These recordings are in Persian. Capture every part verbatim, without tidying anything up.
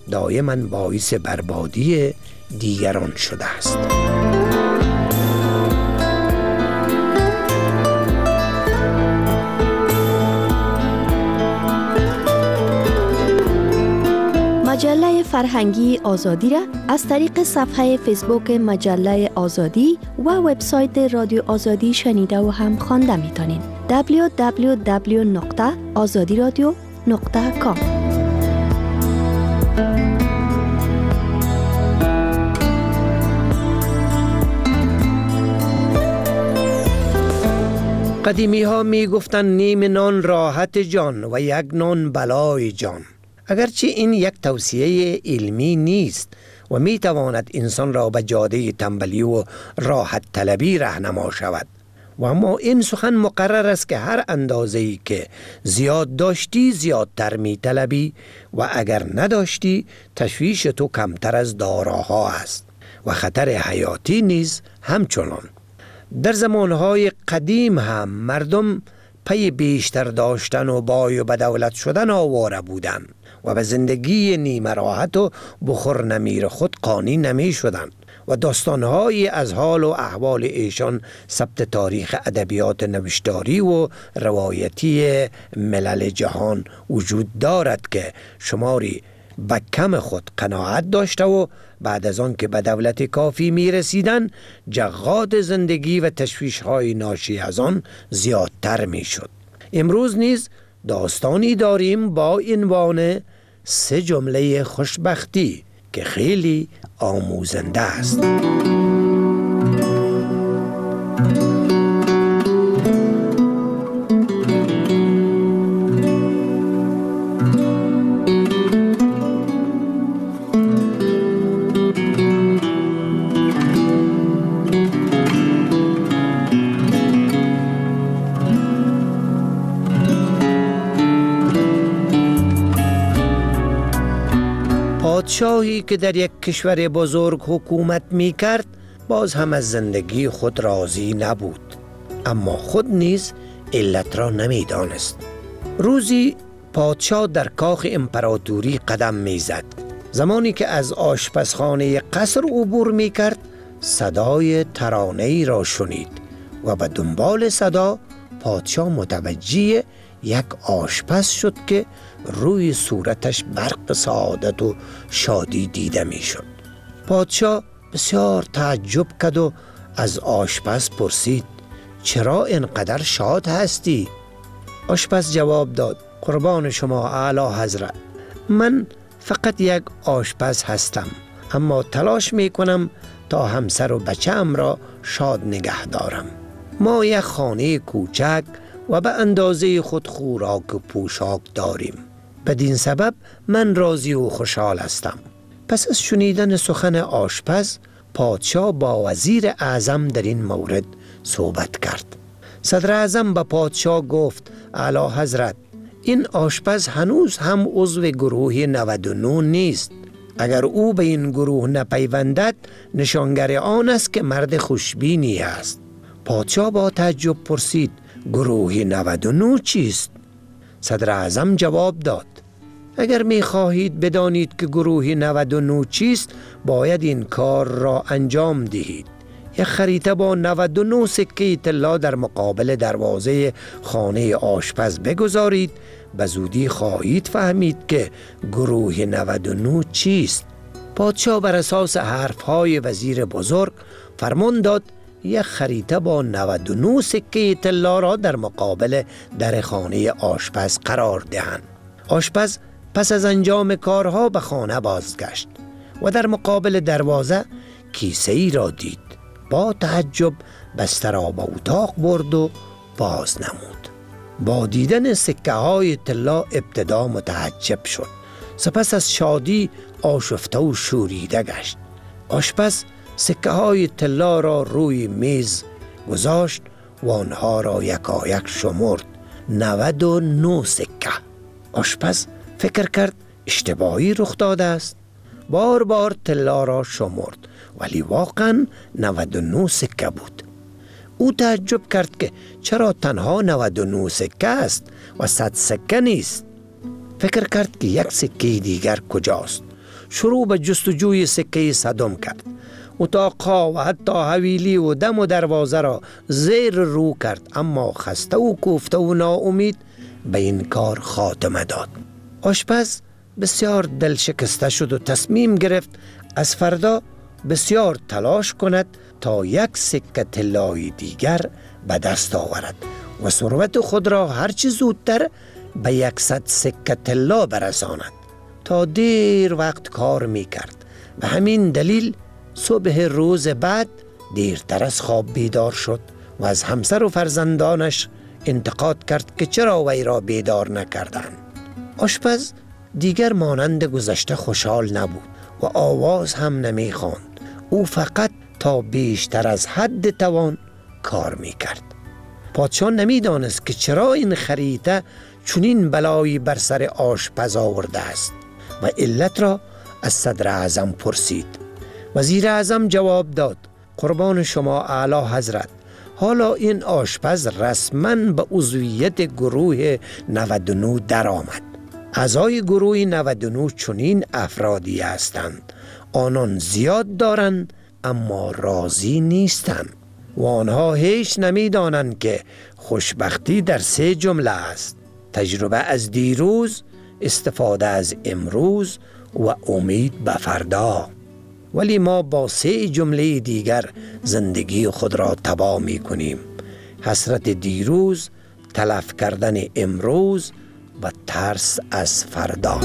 دائما باعث بربادی دیگران شده است. مجله فرهنگی آزادی را از طریق صفحه فیسبوک مجله آزادی و وبسایت رادیو آزادی شنیده و هم خوانده می‌تونین. دبلیو دبلیو دبلیو نقطه آزادی رادیو نقطه کام. قدیمی ها می گفتن نیم نان راحت جان و یک نان بلای جان. اگرچه این یک توصیه علمی نیست و می تواند انسان را به جاده تنبلی و راحت طلبی راهنما شود، و اما این سخن مقرر است که هر اندازه‌ای که زیاد داشتی زیادتر می طلبی و اگر نداشتی تشویش تو کمتر از داراها است و خطر حیاتی نیز همچنان. در زمانهای قدیم هم مردم پی بیشتر داشتن و بای و بدولت شدن آواره بودند و به زندگی نیمه راحت و بخور نمیر خود قانی نمی شدند و داستانهایی از حال و احوال ایشان ثبت تاریخ ادبیات نوشتاری و روایتی ملل جهان وجود دارد که شماری به کم خود قناعت داشته و بعد از آن که به دولت کافی می رسیدن جغاد زندگی و تشویش های ناشی از آن زیادتر می شد. امروز نیز داستانی داریم با عنوان سه جمله خوشبختی که خیلی آموزنده است. پادشاهی که در یک کشور بزرگ حکومت می کرد باز هم از زندگی خود راضی نبود، اما خود نیز علت را نمی دانست. روزی پادشاه در کاخ امپراتوری قدم می زد. زمانی که از آشپزخانه قصر عبور می کرد صدای ترانه‌ای را شنید و به دنبال صدا پادشاه متوجه یک آشپز شد که روی صورتش برق سعادت و شادی دیده می شد. پادشاه بسیار تعجب کرد و از آشپز پرسید چرا اینقدر شاد هستی؟ آشپز جواب داد قربان شما اعلی حضرت، من فقط یک آشپز هستم، اما تلاش می کنم تا همسر و بچه‌ام را شاد نگه دارم. ما یک خانه کوچک و به اندازه خود خوراک و پوشاک داریم. بدین سبب من راضی و خوشحال هستم. پس از شنیدن سخن آشپز پادشاه با وزیر اعظم در این مورد صحبت کرد. صدر اعظم به پادشاه گفت اعلی حضرت، این آشپز هنوز هم عضو گروه نود و نه نیست. اگر او به این گروه نپیوندد نشانگر آن است که مرد خوشبینی است. پادشاه با تعجب پرسید گروه نود و نه چیست؟ صدر اعظم جواب داد اگر می خواهید بدانید که گروه نود و نه چیست باید این کار را انجام دهید. یک خریطه با نود و نه سکه طلا در مقابل دروازه خانه آشپز بگذارید، به زودی خواهید فهمید که گروه نود و نه چیست. پادشاه بر اساس حرفهای وزیر بزرگ فرمان داد یک خریطه با نود و نه سکه طلا را در مقابل در خانه آشپز قرار دهند. آشپز پس از انجام کارها به خانه بازگشت و در مقابل دروازه کیسه ای را دید. با تعجب بسته را به اتاق برد و باز نمود. با دیدن سکه های طلا ابتدا متعجب شد، سپس از شادی آشفته و شوریده گشت. آشپز سکه های طلا را روی میز گذاشت و آنها را یکایک شمرد. نود و نه سکه. آشپز فکر کرد اشتباهی رخ داده است. بار بار طلا را شمرد ولی واقعا نود و نه سکه بود. او تعجب کرد که چرا تنها نود و نه سکه است و صد سکه نیست. فکر کرد که یک سکه دیگر کجاست. شروع به جستجوی سکه صدم کرد. اتاقها و حتی حویلی و دم و دروازه را زیر رو کرد، اما خسته و کوفته و ناامید به این کار خاتمه داد. آشپز بسیار دل شکسته شد و تصمیم گرفت از فردا بسیار تلاش کند تا یک سکه طلای دیگر به دست آورد و ثروت خود را هرچی زودتر به یکصد سکه طلا برساند. تا دیر وقت کار می کرد. به همین دلیل صبح روز بعد دیرتر از خواب بیدار شد و از همسر و فرزندانش انتقاد کرد که چرا وی را بیدار نکردند. آشپز دیگر مانند گذشته خوشحال نبود و آواز هم نمی خواند. او فقط تا بیشتر از حد توان کار می کرد. پادشاه نمی دانست که چرا این خریطه چنین بلایی بر سر آشپز آورده است و علت را از صدر اعظم پرسید. وزیر اعظم جواب داد: قربان شما اعلی حضرت، حالا این آشپز رسما به عضویت گروه نود و نه در آمد. اعضای گروه نود و نه چنین افرادی هستند. آنان زیاد دارند اما راضی نیستند و آنها هیچ نمی دانند که خوشبختی در سه جمله است: تجربه از دیروز، استفاده از امروز و امید به فردا. ولی ما با سه جمله دیگر زندگی خود را تباه می کنیم: حسرت دیروز، تلف کردن امروز و ترس از فردا.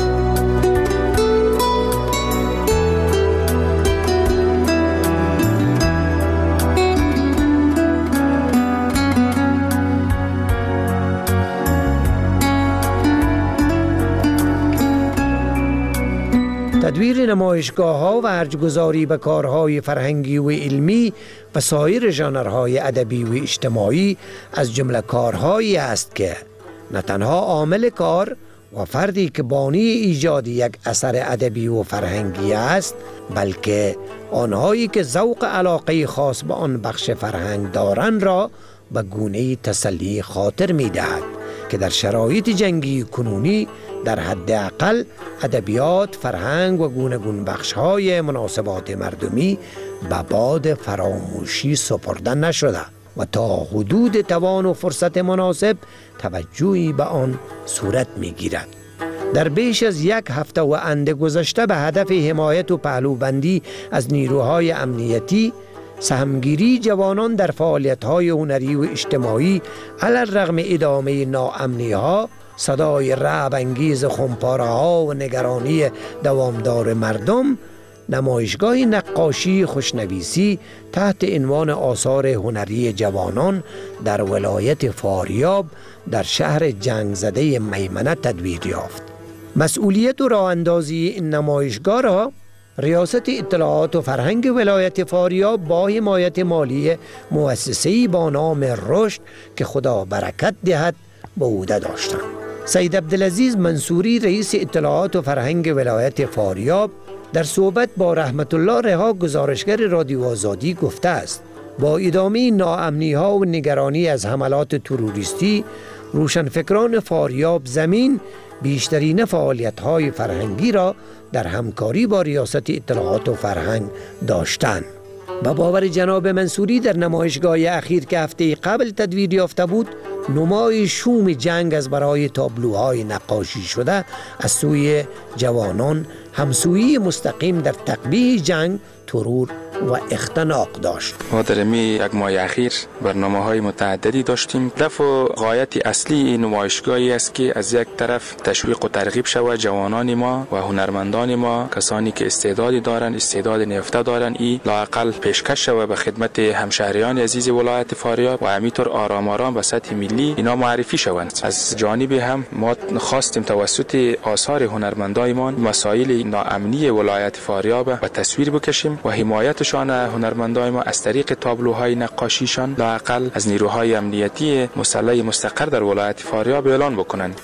تدویر نمایشگاه ها و ارجگذاری به کارهای فرهنگی و علمی و سایر ژانرهای ادبی و اجتماعی از جمله کارهایی است که نه تنها عامل کار و فردی که بانی ایجاد یک اثر ادبی و فرهنگی است، بلکه آنهایی که ذوق علاقه خاص به آن بخش فرهنگ دارند را به گونه تسلی خاطر می دهد که در شرایط جنگی کنونی در حد اقل ادبیات، فرهنگ و گونه گون بخش‌های مناسبات مردمی به باد فراموشی سپرده نشده و تا حدود توان و فرصت مناسب توجهی به آن صورت می‌گیرد. در بیش از یک هفته و اند گذشته به هدف حمایت و پهلوبندی از نیروهای امنیتی، سهمگیری جوانان در فعالیت‌های هنری و اجتماعی علی الرغم ادامه ناامنی‌ها، صدای رعب انگیز خمپاره‌ها و نگرانی دوامدار مردم، نمایشگاه نقاشی خوشنویسی تحت عنوان آثار هنری جوانان در ولایت فاریاب در شهر جنگ زده میمنه تدویر یافت. مسئولیت و راه اندازی این نمایشگاه را ریاست اطلاعات و فرهنگ ولایت فاریاب با حمایت مالی مؤسسه‌ای با نام رشد که خدا برکت دهد به عهده داشتند. سید عبدالعزیز منصوری رئیس اطلاعات و فرهنگ ولایت فاریاب در صحبت با رحمت الله رها گزارشگر رادیو آزادی گفته است: با ادامه ناامنی ها و نگرانی از حملات تروریستی، روشنفکران فاریاب زمین بیشترین فعالیت های فرهنگی را در همکاری با ریاست اطلاعات و فرهنگ داشتند. با باور جناب منصوری در نمایشگاه اخیر که هفته قبل تدویر یافته بود، نمای شوم جنگ از برای تابلوهای نقاشی شده از سوی جوانان همسویی مستقیم در تقبیح جنگ، ترور و اختناق داشت. ما در می یک ماه اخیر برنامه های متعددی داشتیم. هدف و غایت اصلی این نمایشگاهی است که از یک طرف تشویق و ترغیب شود جوانان ما و هنرمندان ما، کسانی که استعدادی دارند، استعداد نیافته دارند، ای لااقل پیشکش شود به خدمت همشهریان عزیز ولایت فاریاب و همینطور آرام آرام به سطح ملی اینا معرفی شوند. از جانب هم ما خواستیم توسط آثار هنرمندایمان مسائل ناامنی ولایت فاریاب و تصویر بکشیم و حمایتشان هنرمندای ما از طریق تابلوهای نقاشیشان لااقل از نیروهای امنیتی مسلح مستقر در ولایت فاریاب اعلان بکنند.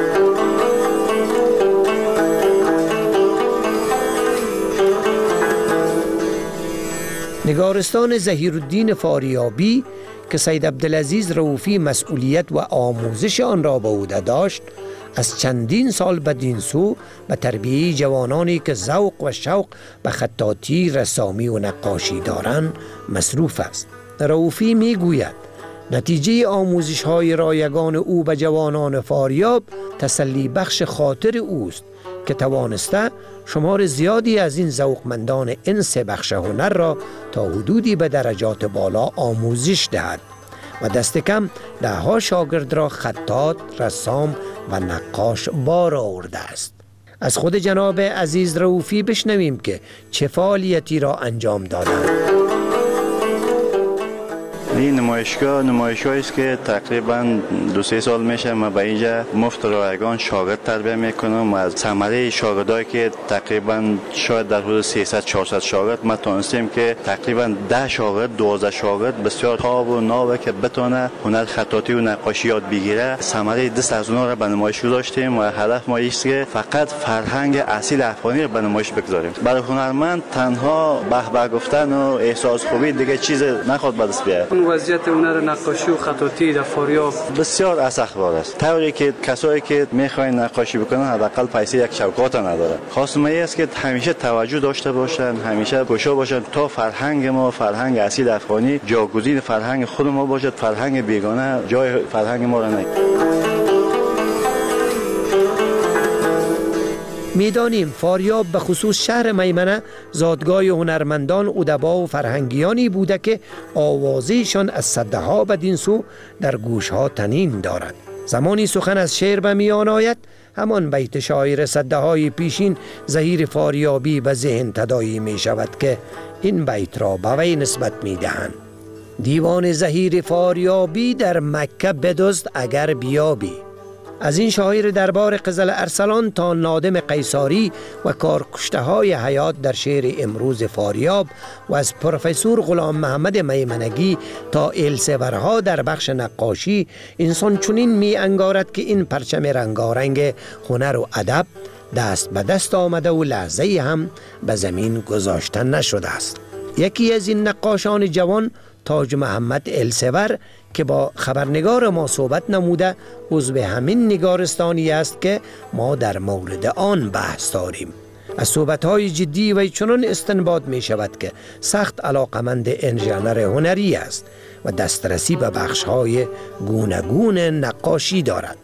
نگارستان ظهیرالدین فاریابی که سید عبدالعزیز رؤوفی مسئولیت و آموزش آن را به عهده داشت، از چندین سال بدین سو به تربیه جوانانی که ذوق و شوق به خطاطی، رسامی و نقاشی دارند مصروف است. رؤوفی می گوید نتیجه آموزش های رایگان او به جوانان فاریاب تسلی بخش خاطر اوست که توانسته شمار زیادی از این ذوقمندان این سه بخش هنر را تا حدودی به درجات بالا آموزش دهد و دست کم ده ها شاگرد را خطاط، رسام و نقاش بار آورده است. از خود جناب عزیز رؤوفی بشنویم که چه فعالیتی را انجام دادند. این نمایشگاه نمایشگاهی است که تقریبا دو سه سال میشه ما به اینجا مفت رایگان شاگرد تربیت میکنم و از ثمره شاگردایی که تقریبا شاید در حدود سیصد چهارصد شاگرد ما تونستیم که تقریبا ده شاگرد دوازده شاگرد بسیار تاب و ناوه که بتونه هنر خطاطی و نقاشی یاد بگیره. ثمره دست از اونها را به نمایش گذاشتیم و هدف ما است که فقط فرهنگ اصیل افغانی را به نمایش بگذاریم. برای هنرمند تنها به به گفتن و احساس خوبی دیگه چیز نخواد به دست بیاره. وضعیت هنر نقاشی و خطاطی در فاریاب بسیار اسخبار است. طوری که کسایی که میخواین نقاشی بکنن حداقل پیسه یک شوکات نداره. خواستم است که همیشه توجه داشته باشن، همیشه کوشا باشن تا فرهنگ ما، فرهنگ اصیل افغانی جاگزین فرهنگ خود ما باشد، فرهنگ بیگانه جای فرهنگ ما را نه. میدانیم فاریاب به خصوص شهر میمنه زادگاه هنرمندان، ادبا و فرهنگیانی بوده که آوازشان از صده ها بدین سو در گوش ها طنین دارد. زمانی سخن از شعر به میان آید همان بیت شاعر صده های پیشین ظهیر فاریابی به ذهن تداعی می شود که این بیت را به وی نسبت می دهند: دیوان ظهیر فاریابی در مکه بدزد اگر بیابی. از این شاعر دربار قزل ارسلان تا نادم قیصاری و کارکشته های حیات در شعر امروز فاریاب و از پروفسور غلام محمد میمنگی تا السورها در بخش نقاشی، انسان چنین می انگارد که این پرچم رنگارنگ هنر و ادب دست به دست آمده و لحظه هم به زمین گذاشتن نشده است. یکی از این نقاشان جوان تاج محمد السور که با خبرنگار ما صحبت نموده عضو همین نگارستانی است که ما در مورد آن بحث داریم. از صحبت‌های جدی و چنان استنباط می شود که سخت علاقمند این ژانر هنری است و دسترسی به بخش‌های گوناگون نقاشی دارد.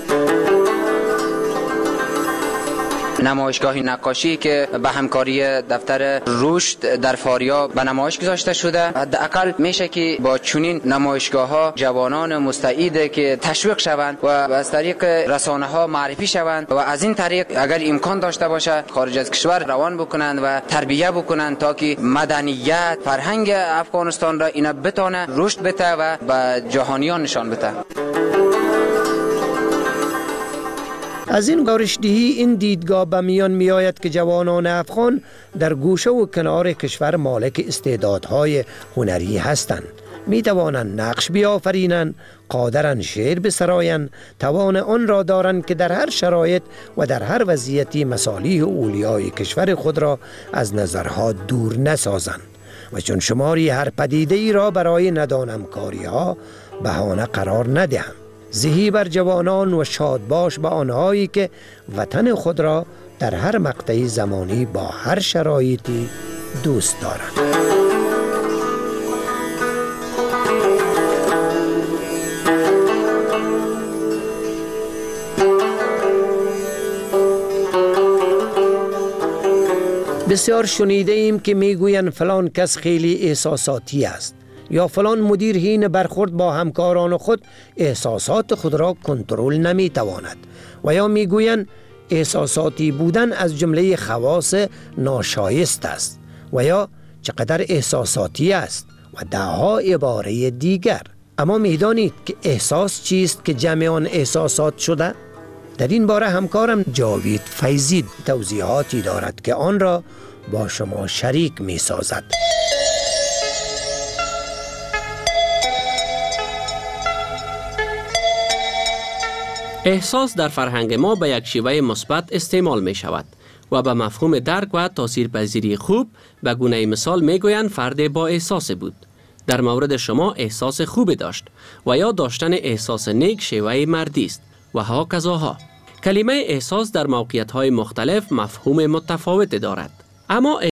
نمایشگاه نقاشی که به همکاری دفتر رشد در فاریاب به نمایش گذاشته شده، حداقل میشه که با چنین نمایشگاه ها جوانان مستعد که تشویق شوند و از طریق رسانه ها معرفی شوند و از این طریق اگر امکان داشته باشه خارج از کشور روان بکنند و تربیه بکنند تا که مدنیت فرهنگ افغانستان را اینا بتونه رشد بده و به جهانیان نشان بده. از این گارشدهی این دیدگاه به میان می آید که جوانان افغان در گوشه و کنار کشور مالک استعدادهای هنری هستند. می توانند نقش بیافرینند، قادرند شعر بسرایند، توان آن را دارند که در هر شرایط و در هر وضعیتی مصالح اولیای کشور خود را از نظرها دور نسازند و چون شماری هر پدیده ای را برای ندانم کاری ها بهانه قرار ندهند. زهی بر جوانان و شادباش به آنهایی که وطن خود را در هر مقطع زمانی با هر شرایطی دوست دارند. بسیار شنیده ایم که میگویند فلان کس خیلی احساساتی است یا فلان مدیر حین برخورد با همکاران خود احساسات خود را کنترل نمی تواند و یا میگویند احساساتی بودن از جمله خواص ناشایست است و یا چقدر احساساتی است و دهها عباره دیگر. اما میدانید که احساس چیست که جمع آن احساسات شده؟ در این باره همکارم جاوید فیضی توضیحاتی دارد که آن را با شما شریک می سازد. احساس در فرهنگ ما به یک شیوه مثبت استعمال می شود و به مفهوم درک و تاثیرپذیری خوب به گونه مثال می گویند فرد با احساس بود. در مورد شما احساس خوب داشت و یا داشتن احساس نیک شیوه مردی است و ها کذاها. کلمه احساس در موقعیت‌های مختلف مفهوم متفاوت دارد. اما